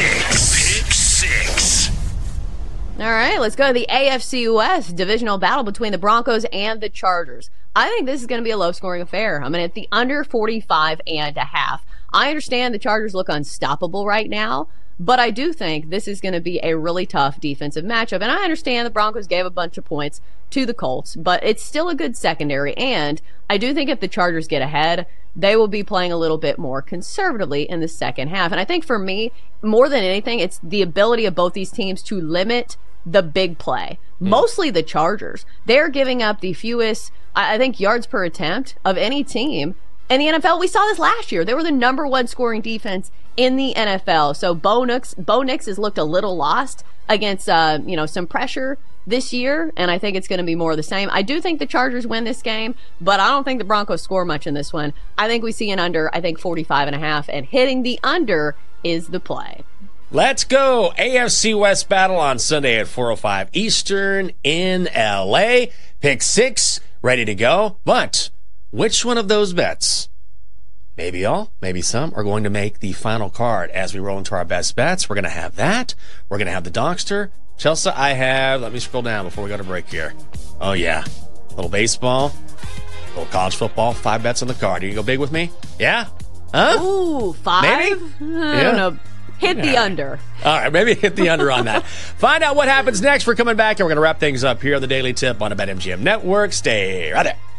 [SPEAKER 13] six.
[SPEAKER 9] All right, let's go to the AFC West divisional battle between the Broncos and the Chargers. I think this is going to be a low-scoring affair. I'm going to hit the under 45.5. I understand the Chargers look unstoppable right now, but I do think this is going to be a really tough defensive matchup. And I understand the Broncos gave a bunch of points to the Colts, but it's still a good secondary. And I do think if the Chargers get ahead, they will be playing a little bit more conservatively in the second half. And I think for me, more than anything, it's the ability of both these teams to limit the big play. Mostly the Chargers. They're giving up the fewest, I think, yards per attempt of any team in the NFL. We saw this last year. They were the number 1 scoring defense in the NFL. So Bo Nix has looked a little lost against, some pressure this year, and I think it's going to be more of the same. I do think the Chargers win this game, but I don't think the Broncos score much in this one. I think we see an under, 45.5, and hitting the under is the play.
[SPEAKER 7] Let's go. AFC West battle on Sunday at 4:05 Eastern in LA. Pick 6, ready to go. But which one of those bets, maybe all, maybe some, are going to make the final card as we roll into our best bets? We're going to have that. We're going to have the Donkster. Chelsea, let me scroll down before we go to break here. Oh, yeah. A little baseball, a little college football, 5 bets on the card. You go big with me? Yeah? Huh?
[SPEAKER 9] Ooh, 5?
[SPEAKER 7] Maybe?
[SPEAKER 9] I don't know. Hit the under.
[SPEAKER 7] All right, maybe hit the under on that. Find out what happens next. We're coming back, and we're going to wrap things up here on the Daily Tip on the BetMGM Network. Stay right there.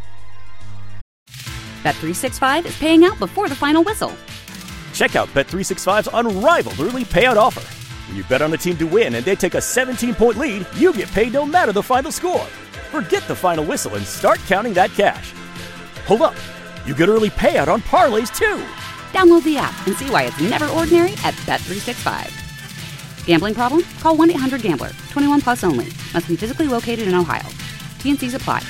[SPEAKER 1] Bet365 is paying out before the final whistle.
[SPEAKER 2] Check out Bet365's unrivaled early payout offer. When you bet on a team to win and they take a 17-point lead, you get paid no matter the final score. Forget the final whistle and start counting that cash. Hold up. You get early payout on parlays, too.
[SPEAKER 1] Download the app and see why it's never ordinary at Bet365. Gambling problem? Call 1-800-GAMBLER. 21 plus only. Must be physically located in Ohio. T&Cs apply.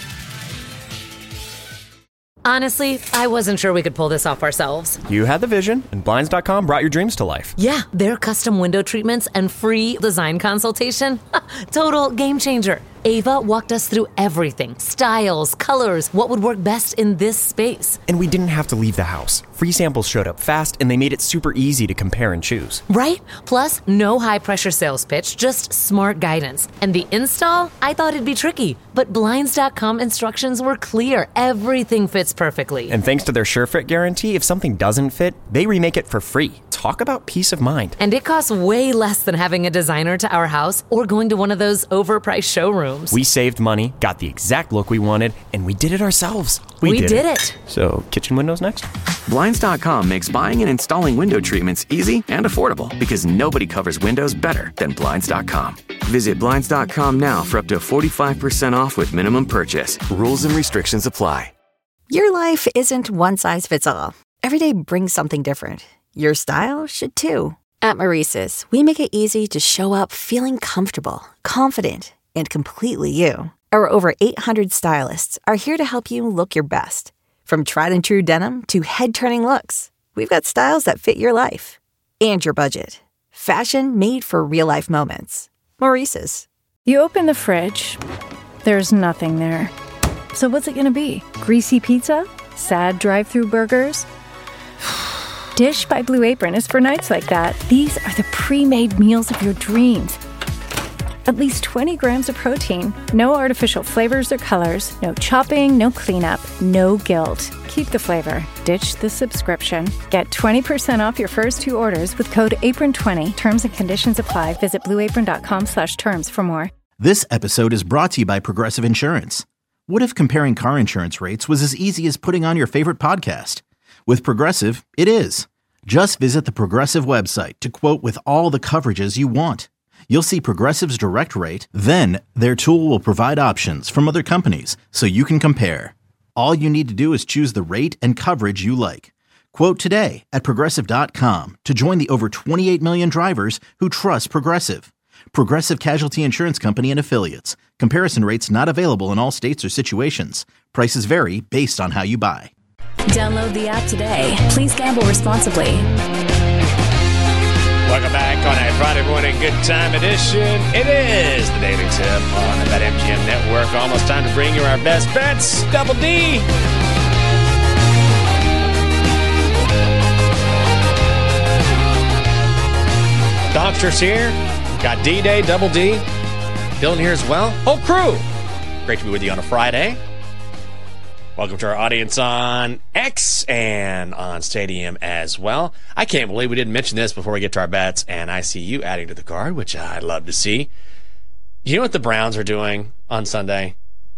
[SPEAKER 14] Honestly, I wasn't sure we could pull this off ourselves.
[SPEAKER 15] You had the vision, and Blinds.com brought your dreams to life.
[SPEAKER 14] Yeah, their custom window treatments and free design consultation. Total game changer. Ava walked us through everything. Styles, colors, what would work best in this space.
[SPEAKER 15] And we didn't have to leave the house. Free samples showed up fast, and they made it super easy to compare and choose.
[SPEAKER 14] Right? Plus, no high-pressure sales pitch, just smart guidance. And the install? I thought it'd be tricky, but Blinds.com instructions were clear. Everything fits perfectly.
[SPEAKER 15] And thanks to their SureFit guarantee, if something doesn't fit, they remake it for free. Talk about peace of mind.
[SPEAKER 14] And it costs way less than having a designer to our house or going to one of those overpriced showrooms.
[SPEAKER 15] We saved money, got the exact look we wanted, and we did it ourselves.
[SPEAKER 14] We did it.
[SPEAKER 15] So, kitchen windows next?
[SPEAKER 5] Blinds.com makes buying and installing window treatments easy and affordable because nobody covers windows better than Blinds.com. Visit Blinds.com now for up to 45% off with minimum purchase. Rules and restrictions apply.
[SPEAKER 6] Your life isn't one size fits all. Every day brings something different. Your style should too. At Maurice's, we make it easy to show up feeling comfortable, confident, and completely you. Our over 800 stylists are here to help you look your best. From tried and true denim to head-turning looks, we've got styles that fit your life and your budget. Fashion made for real-life moments. Maurice's.
[SPEAKER 10] You open the fridge, there's nothing there. So what's it gonna be? Greasy pizza? Sad drive-thru burgers? Dish by Blue Apron is for nights like that. These are the pre-made meals of your dreams. At least 20 grams of protein, no artificial flavors or colors, no chopping, no cleanup, no guilt. Keep the flavor. Ditch the subscription. Get 20% off your first 2 orders with code APRON20. Terms and conditions apply. Visit blueapron.com/terms for more.
[SPEAKER 11] This episode is brought to you by Progressive Insurance. What if comparing car insurance rates was as easy as putting on your favorite podcast? With Progressive, it is. Just visit the Progressive website to quote with all the coverages you want. You'll see Progressive's direct rate, then their tool will provide options from other companies so you can compare. All you need to do is choose the rate and coverage you like. Quote today at Progressive.com to join the over 28 million drivers who trust Progressive. Progressive Casualty Insurance Company and Affiliates. Comparison rates not available in all states or situations. Prices vary based on how you buy.
[SPEAKER 16] Download the app today. Please gamble responsibly.
[SPEAKER 7] Welcome back on a Friday morning good time edition. It is the Daily Tip on the BetMGM Network. Almost time to bring you our best bets. Double D. Donkster's here. Got D-Day, Double D. Dylan here as well. Whole crew. Great to be with you on a Friday. Welcome to our audience on X and on Stadium as well. I can't believe we didn't mention this before we get to our bets, and I see you adding to the card, which I'd love to see. You know what the Browns are doing on Sunday?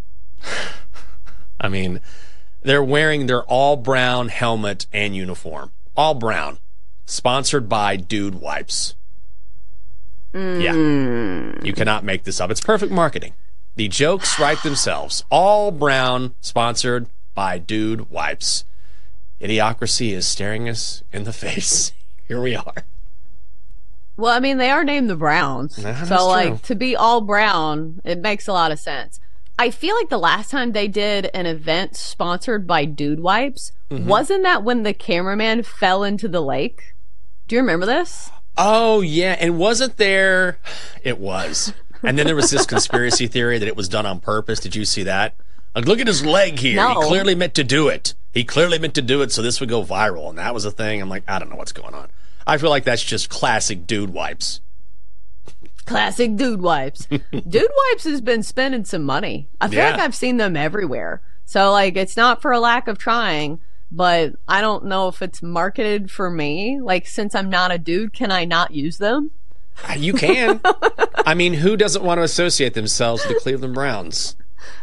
[SPEAKER 7] I mean, they're wearing their all-brown helmet and uniform. All brown. Sponsored by Dude Wipes. Yeah. You cannot make this up. It's perfect marketing. The jokes write themselves. All brown, sponsored by Dude Wipes. Idiocracy is staring us in the face. Here we are.
[SPEAKER 9] Well, I mean, they are named the Browns.
[SPEAKER 7] That's
[SPEAKER 9] so, like,
[SPEAKER 7] true.
[SPEAKER 9] to be all brown, it makes a lot of sense. I feel like the last time they did an event sponsored by Dude Wipes, wasn't that when the cameraman fell into the lake? Do you remember this?
[SPEAKER 7] Oh, yeah. And wasn't there... It was. And then there was this conspiracy theory that it was done on purpose. Did you see that? Like, look at his leg here.
[SPEAKER 9] No.
[SPEAKER 7] He clearly meant to do it. He clearly meant to do it so this would go viral. And that was a thing. I'm like, I don't know what's going on. I feel like that's just classic Dude Wipes.
[SPEAKER 9] Classic Dude Wipes. Dude Wipes has been spending some money. I feel like I've seen them everywhere. So, like, it's not for a lack of trying, but I don't know if it's marketed for me. Like, since I'm not a dude, can I not use them?
[SPEAKER 7] You can. I mean, who doesn't want to associate themselves with the Cleveland Browns?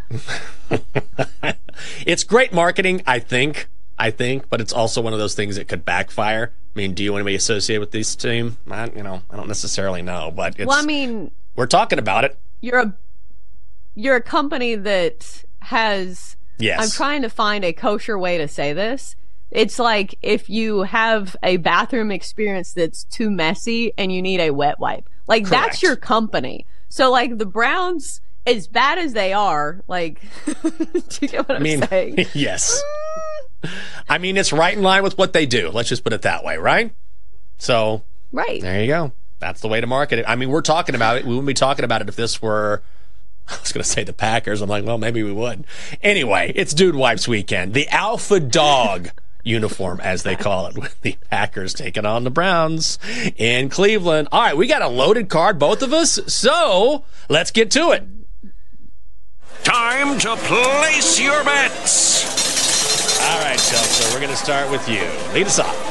[SPEAKER 7] It's great marketing, I think, but it's also one of those things that could backfire. I mean, do you want to be associated with this team? I don't necessarily know, but it's,
[SPEAKER 9] well, I mean,
[SPEAKER 7] we're talking about it.
[SPEAKER 9] You're a company that has.
[SPEAKER 7] Yes.
[SPEAKER 9] I'm trying to find a kosher way to say this. It's like if you have a bathroom experience that's too messy and you need a wet wipe. Like,
[SPEAKER 7] Correct.
[SPEAKER 9] That's your company. So, like, the Browns, as bad as they are, like, do you get what I'm saying?
[SPEAKER 7] Yes. I mean, it's right in line with what they do. Let's just put it that way, right? So,
[SPEAKER 9] right.
[SPEAKER 7] There you go. That's the way to market it. I mean, we're talking about it. We wouldn't be talking about it if this were, I was going to say the Packers. I'm like, well, maybe we would. Anyway, it's Dude Wipes weekend. The Alpha Dog uniform, as they call it, with the Packers taking on the Browns in Cleveland. All right, we got a loaded card, both of us, so let's get to it.
[SPEAKER 13] Time to place your bets.
[SPEAKER 7] All right, Chelsea, we're going to start with you. Lead us off.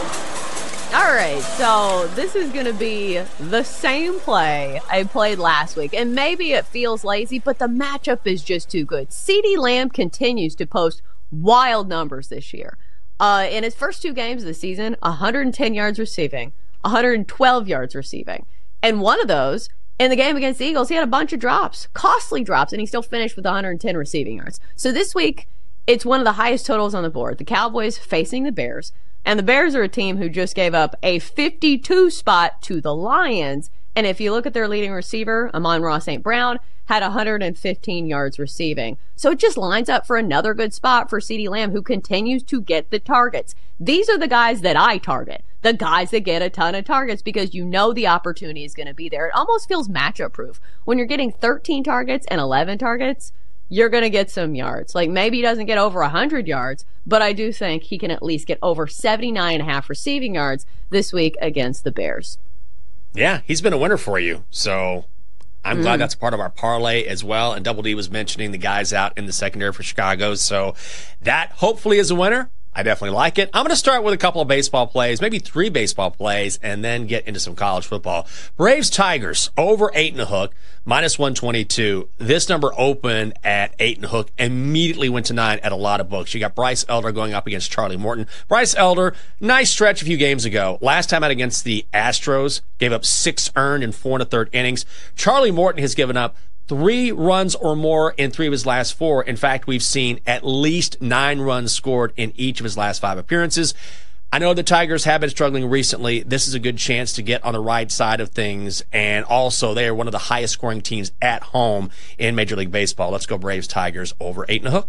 [SPEAKER 9] All right, so this is going to be the same play I played last week, and maybe it feels lazy, but the matchup is just too good. CeeDee Lamb continues to post wild numbers this year. In his first 2 games of the season, 110 yards receiving, 112 yards receiving, and one of those, in the game against the Eagles, he had a bunch of drops, costly drops, and he still finished with 110 receiving yards. So this week, it's one of the highest totals on the board. The Cowboys facing the Bears. And the Bears are a team who just gave up a 52 spot to the Lions. And if you look at their leading receiver, Amon-Ra St. Brown, had 115 yards receiving. So it just lines up for another good spot for CeeDee Lamb, who continues to get the targets. These are the guys that I target, the guys that get a ton of targets, because you know the opportunity is going to be there. It almost feels matchup proof. When you're getting 13 targets and 11 targets, you're going to get some yards. Like, maybe he doesn't get over 100 yards, but I do think he can at least get over 79.5 receiving yards this week against the Bears.
[SPEAKER 7] Yeah, he's been a winner for you. So I'm glad that's part of our parlay as well. And Double D was mentioning the guys out in the secondary for Chicago. So that hopefully is a winner. I definitely like it. I'm going to start with a couple of baseball plays, maybe 3 baseball plays, and then get into some college football. Braves Tigers over 8.5, minus 122. This number opened at 8.5, immediately went to 9 at a lot of books. You got Bryce Elder going up against Charlie Morton. Bryce Elder, nice stretch a few games ago. Last time out against the Astros, gave up 6 earned in 4 1/3 innings. Charlie Morton has given up 3 runs or more in 3 of his last 4. In fact, we've seen at least 9 runs scored in each of his last 5 appearances. I know the Tigers have been struggling recently. This is a good chance to get on the right side of things. And also, they are one of the highest scoring teams at home in Major League Baseball. Let's go Braves Tigers over 8.5.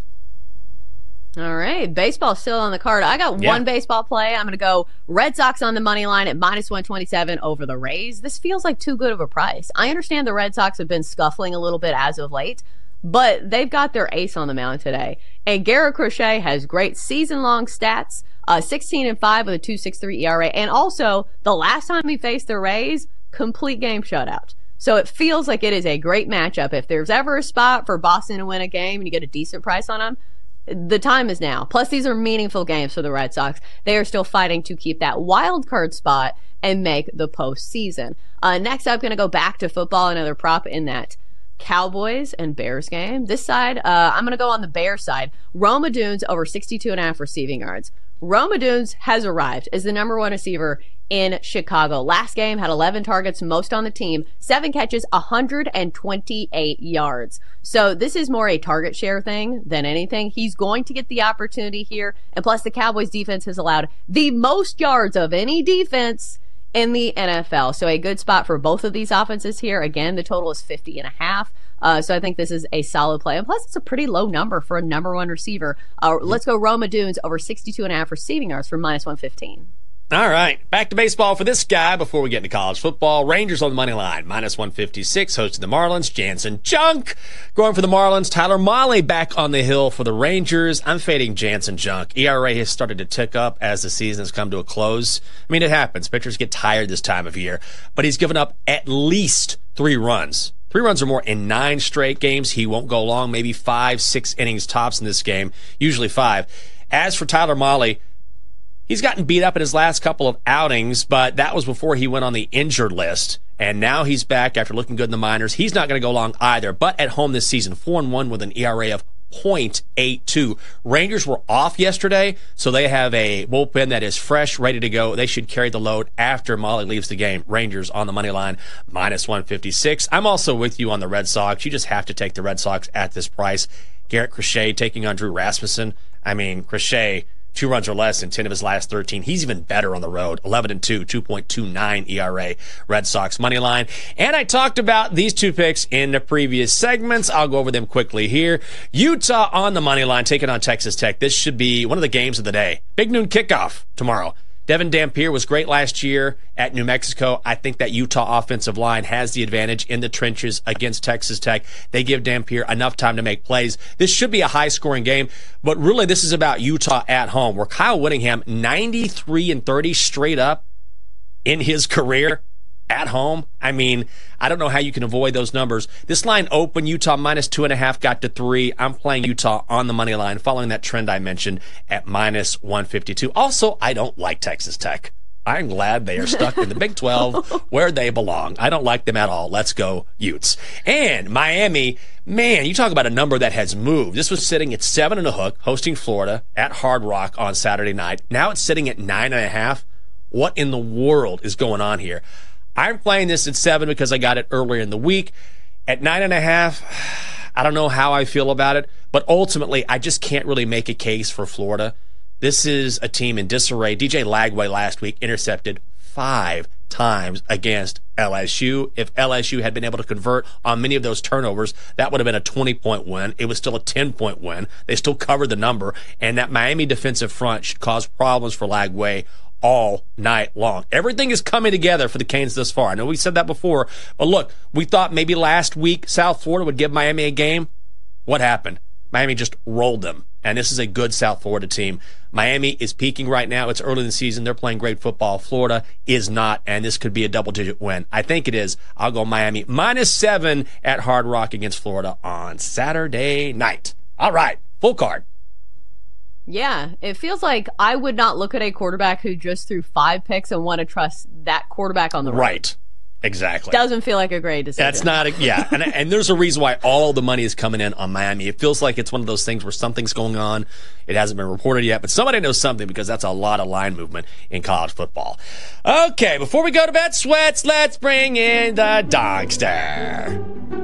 [SPEAKER 9] All right. Baseball's still on the card. I got one baseball play. I'm going to go Red Sox on the money line at minus 127 over the Rays. This feels like too good of a price. I understand the Red Sox have been scuffling a little bit as of late, but they've got their ace on the mound today. And Garrett Crochet has great season-long stats, 16-5 with a 2.63 ERA. And also, the last time he faced the Rays, complete game shutout. So it feels like it is a great matchup. If there's ever a spot for Boston to win a game and you get a decent price on them, the time is now. Plus, these are meaningful games for the Red Sox. They are still fighting to keep that wild card spot and make the postseason. Next up, going to go back to football, another prop in that Cowboys and Bears game. This side, I'm going to go on the Bears side. Rome Odunze over 62.5 receiving yards. Rome Odunze has arrived as the number 1 receiver in Chicago. Last game had 11 targets, most on the team, 7 catches, 128 yards. So this is more a target share thing than anything. He's going to get the opportunity here. And plus, the Cowboys defense has allowed the most yards of any defense in the NFL. So a good spot for both of these offenses here. Again, the total is 50.5. So I think this is a solid play. And plus, it's a pretty low number for a number one receiver. Let's go Roma Dunes over 62.5 receiving yards for -115.
[SPEAKER 7] All right, back to baseball for this guy before we get into college football. Rangers on the money line, -156, hosting the Marlins. Jansen Junk going for the Marlins. Tyler Mahle back on the hill for the Rangers. I'm fading Jansen Junk. ERA has started to tick up as the season has come to a close. I mean, it happens. Pitchers get tired this time of year, but he's given up at least 3 runs. 3 runs or more in 9 straight games. He won't go long, maybe 5-6 innings tops in this game, usually 5. As for Tyler Mahle, he's gotten beat up in his last couple of outings, but that was before he went on the injured list. And now he's back after looking good in the minors. He's not going to go long either, but at home this season, 4-1 with an ERA of .82. Rangers were off yesterday, so they have a bullpen that is fresh, ready to go. They should carry the load after Mahle leaves the game. Rangers on the money line, -156. I'm also with you on the Red Sox. You just have to take the Red Sox at this price. Garrett Crochet taking on Drew Rasmussen. I mean, Crochet, 2 runs or less in 10 of his last 13. He's even better on the road. 11-2, 2.29 ERA. Red Sox money line. And I talked about these 2 picks in the previous segments. I'll go over them quickly here. Utah on the money line, taking on Texas Tech. This should be one of the games of the day. Big noon kickoff tomorrow. Devin Dampier was great last year at New Mexico. I think that Utah offensive line has the advantage in the trenches against Texas Tech. They give Dampier enough time to make plays. This should be a high-scoring game, but really this is about Utah at home, where Kyle Whittingham, 93-30 straight up in his career at home. I mean, I don't know how you can avoid those numbers. This line opened Utah -2.5, got to 3. I'm playing Utah on the money line, following that trend I mentioned at -152. Also, I don't like Texas Tech. I'm glad they are stuck in the Big 12 where they belong. I don't like them at all. Let's go Utes. And Miami, man, you talk about a number that has moved. This was sitting at 7 and a hook, hosting Florida at Hard Rock on Saturday night. Now it's sitting at 9.5. What in the world is going on here? I'm playing this at 7 because I got it earlier in the week. At 9.5, I don't know how I feel about it, but ultimately, I just can't really make a case for Florida. This is a team in disarray. DJ Lagway last week intercepted 5 times against LSU. If LSU had been able to convert on many of those turnovers, that would have been a 20-point win. It was still a 10-point win. They still covered the number, and that Miami defensive front should cause problems for Lagway all night long. Everything is coming together for the Canes thus far. I know we said that before, but look, we thought maybe last week South Florida would give Miami a game. What happened? Miami just rolled them, and this is a good South Florida team. Miami is peaking right now. It's early in the season. They're playing great football. Florida is not, and this could be a double-digit win. I think it is. I'll go Miami -7 at Hard Rock against Florida on Saturday night. All right, full card.
[SPEAKER 9] Yeah, it feels like I would not look at a quarterback who just threw 5 picks and want to trust that quarterback on the road.
[SPEAKER 7] Right. Exactly.
[SPEAKER 9] Doesn't feel like a great decision.
[SPEAKER 7] That's not and there's a reason why all the money is coming in on Miami. It feels like it's one of those things where something's going on. It hasn't been reported yet, but somebody knows something because that's a lot of line movement in college football. Okay, before we go to bed, Sweats, let's bring in the Dogster.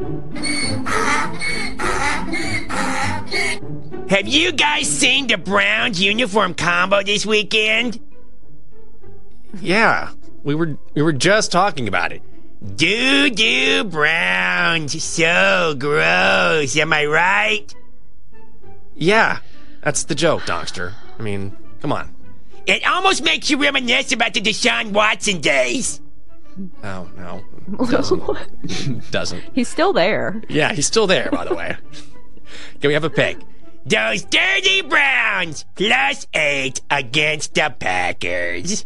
[SPEAKER 17] Have you guys seen the Browns uniform combo this weekend?
[SPEAKER 7] Yeah, we were just talking about it.
[SPEAKER 17] Doo-doo Browns, so gross, am I right?
[SPEAKER 7] Yeah, that's the joke, Dogster. I mean, come on.
[SPEAKER 17] It almost makes you reminisce about the Deshaun Watson days.
[SPEAKER 7] Oh, no. Doesn't.
[SPEAKER 9] He's still there.
[SPEAKER 7] Yeah, he's still there, by the way. Can we have a pick?
[SPEAKER 17] Those dirty Browns, +8 against the Packers.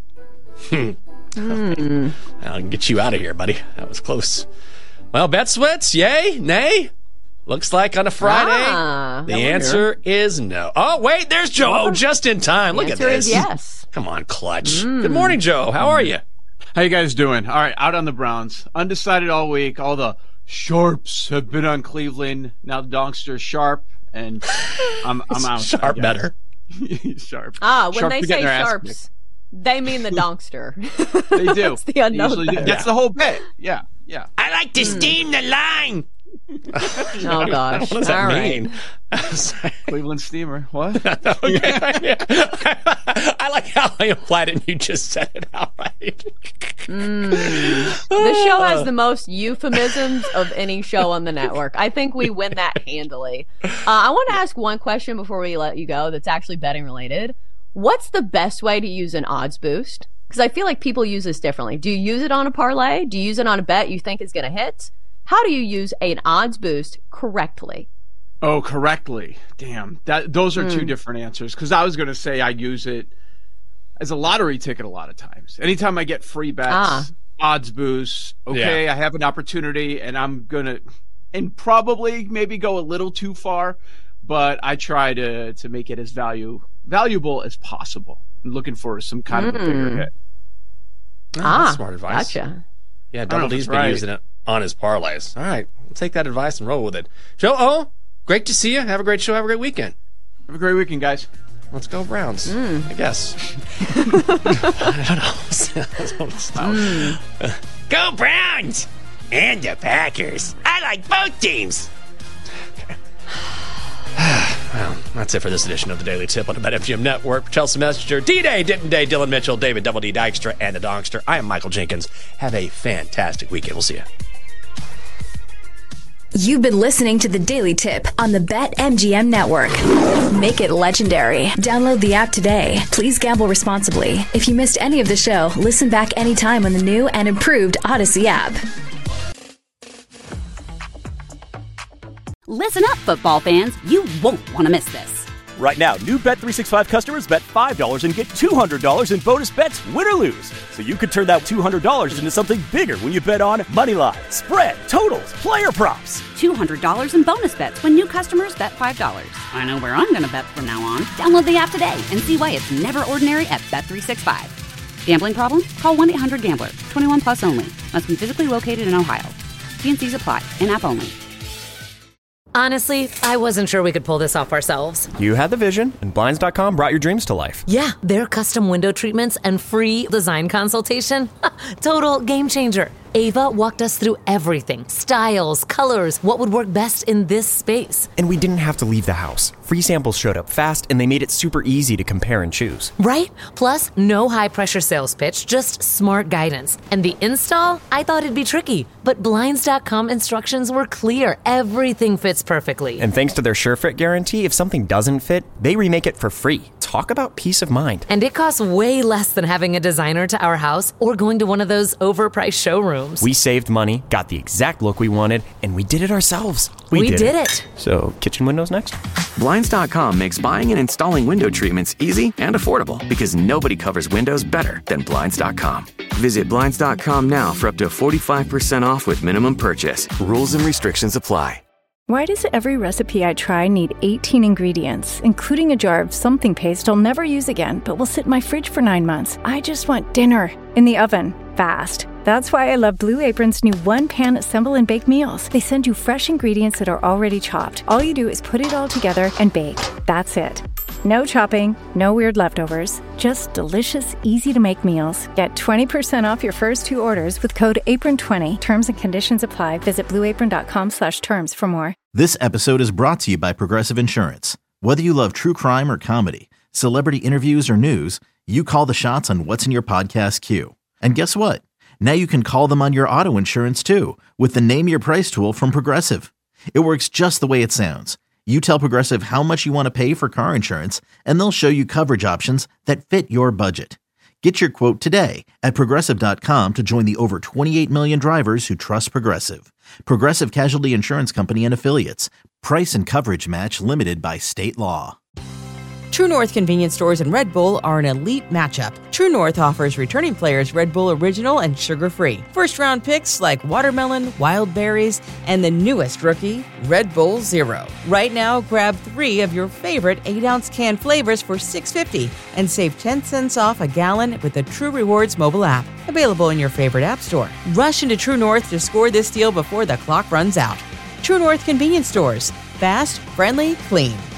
[SPEAKER 7] I'll get you out of here, buddy. That was close. Well, bet Sweats, yay, nay? Looks like on a Friday, the answer is no. Oh, wait, there's Joe. Oh, just in time. Look at this.
[SPEAKER 9] Is yes.
[SPEAKER 7] Come on, Clutch. Good morning, Joe. How are you?
[SPEAKER 18] How you guys doing? All right, out on the Browns. Undecided all week. All the sharps have been on Cleveland. Now the Dogster's sharp, and I'm out.
[SPEAKER 7] Sharp better.
[SPEAKER 18] Sharp.
[SPEAKER 9] When
[SPEAKER 18] Sharp
[SPEAKER 9] they say sharps, they mean the Dogster.
[SPEAKER 18] They do.
[SPEAKER 9] That's the unknown.
[SPEAKER 18] That's the whole bit. Yeah.
[SPEAKER 17] I like to steam the line.
[SPEAKER 9] Oh gosh!
[SPEAKER 7] What does that mean?
[SPEAKER 18] Cleveland Steamer. What?
[SPEAKER 7] I like how I implied it and you just said it outright.
[SPEAKER 9] The show has the most euphemisms of any show on the network. I think we win that handily. I want to ask one question before we let you go that's actually betting related. What's the best way to use an odds boost? Because I feel like people use this differently. Do you use it on a parlay? Do you use it on a bet you think is going to hit? How do you use an odds boost correctly?
[SPEAKER 18] Oh, correctly. Damn. Those are two different answers. Because I was going to say I use it as a lottery ticket a lot of times. Anytime I get free bets, odds boosts, I have an opportunity and I'm going to, and probably maybe go a little too far, but I try to make it as valuable as possible. I'm looking for some kind of a bigger hit.
[SPEAKER 7] That's smart advice.
[SPEAKER 9] Gotcha.
[SPEAKER 7] Yeah, Double D's been using it on his parlays. All right, we'll take that advice and roll with it. Joe, great to see you. Have a great show. Have a great weekend.
[SPEAKER 18] Have a great weekend, guys.
[SPEAKER 7] Let's go Browns, I guess. I don't know.
[SPEAKER 17] Go Browns! And the Packers. I like both teams.
[SPEAKER 7] Well, that's it for this edition of the Daily Tip on the BetMGM Network. Chelsea Messenger, D-Day, Denton Day, Dylan Mitchell, David Double D Dykstra, and the Donkster. I am Michael Jenkins. Have a fantastic weekend. We'll see you.
[SPEAKER 16] You've been listening to the Daily Tip on the BetMGM Network. Make it legendary. Download the app today. Please gamble responsibly. If you missed any of the show, listen back anytime on the new and improved Odyssey app.
[SPEAKER 1] Listen up, football fans. You won't want to miss this.
[SPEAKER 2] Right now, new Bet365 customers bet $5 and get $200 in bonus bets, win or lose. So you could turn that $200 into something bigger when you bet on moneyline, spread, totals, player props.
[SPEAKER 1] $200 in bonus bets when new customers bet $5. I know where I'm going to bet from now on. Download the app today and see why it's never ordinary at Bet365. Gambling problem? Call 1-800-GAMBLER. 21 plus only. Must be physically located in Ohio. T&Cs apply. In-app only.
[SPEAKER 14] Honestly, I wasn't sure we could pull this off ourselves.
[SPEAKER 15] You had the vision, and Blinds.com brought your dreams to life.
[SPEAKER 14] Yeah, their custom window treatments and free design consultation. Total game changer. Ava walked us through everything. Styles, colors, what would work best in this space.
[SPEAKER 15] And we didn't have to leave the house. Free samples showed up fast, and they made it super easy to compare and choose.
[SPEAKER 14] Right? Plus, no high-pressure sales pitch, just smart guidance. And the install? I thought it'd be tricky, but Blinds.com instructions were clear. Everything fits perfectly.
[SPEAKER 15] And thanks to their SureFit guarantee, if something doesn't fit, they remake it for free. Talk about peace of mind.
[SPEAKER 14] And it costs way less than having a designer to our house or going to one of those overpriced showrooms.
[SPEAKER 15] We saved money, got the exact look we wanted, and we did it ourselves.
[SPEAKER 14] We did it.
[SPEAKER 15] So, kitchen windows next?
[SPEAKER 5] Blinds.com makes buying and installing window treatments easy and affordable because nobody covers windows better than Blinds.com. Visit Blinds.com now for up to 45% off with minimum purchase. Rules and restrictions apply.
[SPEAKER 10] Why does every recipe I try need 18 ingredients, including a jar of something paste I'll never use again, but will sit in my fridge for 9 months? I just want dinner in the oven, fast. That's why I love Blue Apron's new one-pan assemble and bake meals. They send you fresh ingredients that are already chopped. All you do is put it all together and bake. That's it. No chopping, no weird leftovers, just delicious, easy-to-make meals. Get 20% off your first 2 orders with code APRON20. Terms and conditions apply. Visit blueapron.com/terms for more.
[SPEAKER 11] This episode is brought to you by Progressive Insurance. Whether you love true crime or comedy, celebrity interviews or news, you call the shots on what's in your podcast queue. And guess what? Now you can call them on your auto insurance too with the Name Your Price tool from Progressive. It works just the way it sounds. You tell Progressive how much you want to pay for car insurance, and they'll show you coverage options that fit your budget. Get your quote today at Progressive.com to join the over 28 million drivers who trust Progressive. Progressive Casualty Insurance Company and Affiliates. Price and coverage match limited by state law.
[SPEAKER 19] True North convenience stores and Red Bull are an elite matchup. True North offers returning players Red Bull Original and sugar-free. First-round picks like watermelon, wild berries, and the newest rookie, Red Bull Zero. Right now, grab 3 of your favorite 8-ounce can flavors for $6.50 and save 10 cents off a gallon with the True Rewards mobile app. Available in your favorite app store. Rush into True North to score this deal before the clock runs out. True North convenience stores. Fast, friendly, clean.